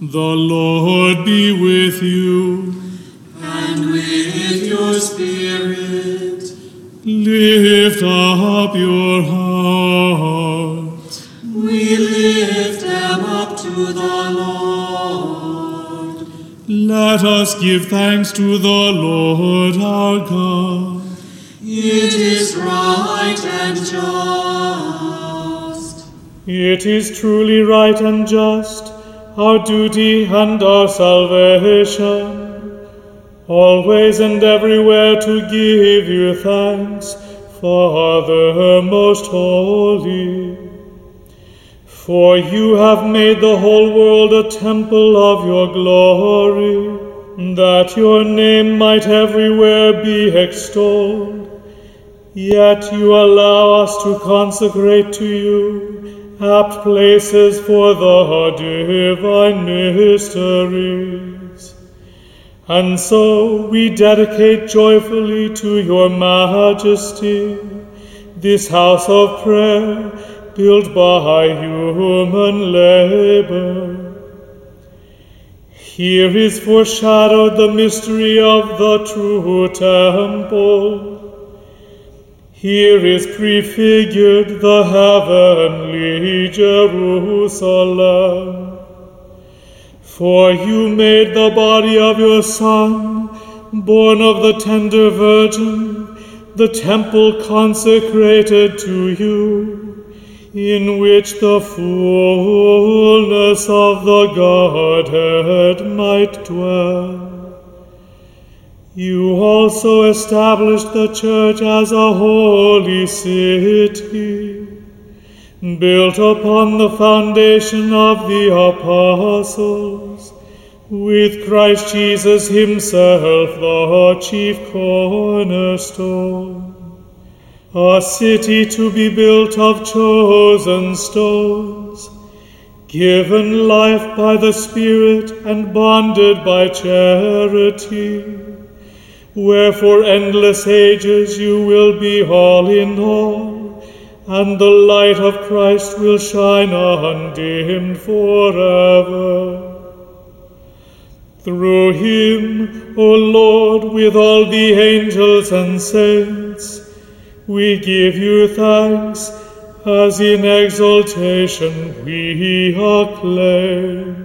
The Lord be with you. And with your spirit. Lift up your hearts. We lift them up to the Lord. Let us give thanks to the Lord our God. It is right and just. It is truly right and just, our duty and our salvation, always and everywhere to give you thanks, Father most holy. For you have made the whole world a temple of your glory, that your name might everywhere be extolled. Yet you allow us to consecrate to you apt places for the divine mysteries. And so we dedicate joyfully to your majesty this house of prayer built by human labor. Here is foreshadowed the mystery of the true temple. Here is prefigured the heavenly Jerusalem. For you made the body of your Son, born of the tender Virgin, the temple consecrated to you, in which the fullness of the Godhead might dwell. You also established the church as a holy city, built upon the foundation of the apostles, with Christ Jesus himself the chief cornerstone, a city to be built of chosen stones, given life by the Spirit and bonded by charity. Wherefore endless ages you will be all in all, and the light of Christ will shine undimmed forever. Through him, O Lord, with all the angels and saints, we give you thanks, as in exaltation we acclaim.